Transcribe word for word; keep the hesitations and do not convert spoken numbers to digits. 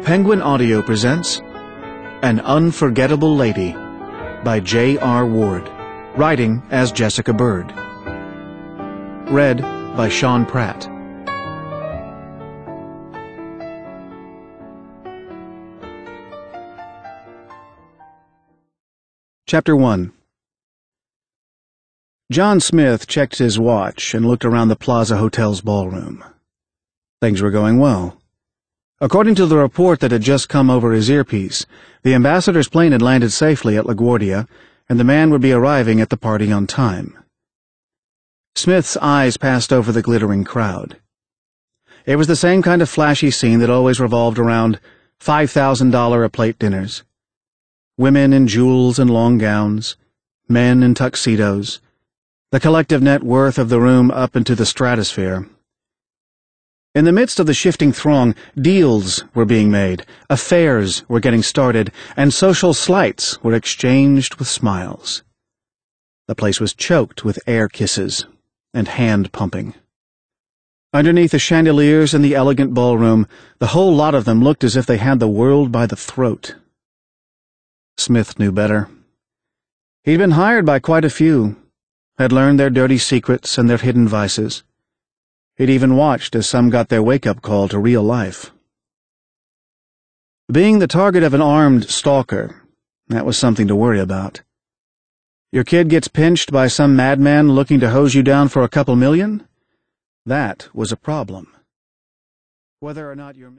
Penguin Audio presents An Unforgettable Lady by J R Ward, writing as Jessica Bird. Read by Sean Pratt. Chapter one. John Smith checked his watch and looked around the Plaza Hotel's ballroom. Things were going well. According to the report that had just come over his earpiece, the ambassador's plane had landed safely at LaGuardia, and the man would be arriving at the party on time. Smith's eyes passed over the glittering crowd. It was the same kind of flashy scene that always revolved around five thousand dollars a plate dinners. Women in jewels and long gowns, men in tuxedos, the collective net worth of the room up into the stratosphere. In the midst of the shifting throng, deals were being made, affairs were getting started, and social slights were exchanged with smiles. The place was choked with air kisses and hand-pumping. Underneath the chandeliers in the elegant ballroom, the whole lot of them looked as if they had the world by the throat. Smith knew better. He'd been hired by quite a few, had learned their dirty secrets and their hidden vices. He'd even watched as some got their wake-up call to real life. Being the target of an armed stalker, that was something to worry about. Your kid gets pinched by some madman looking to hose you down for a couple million? That was a problem. Whether or not your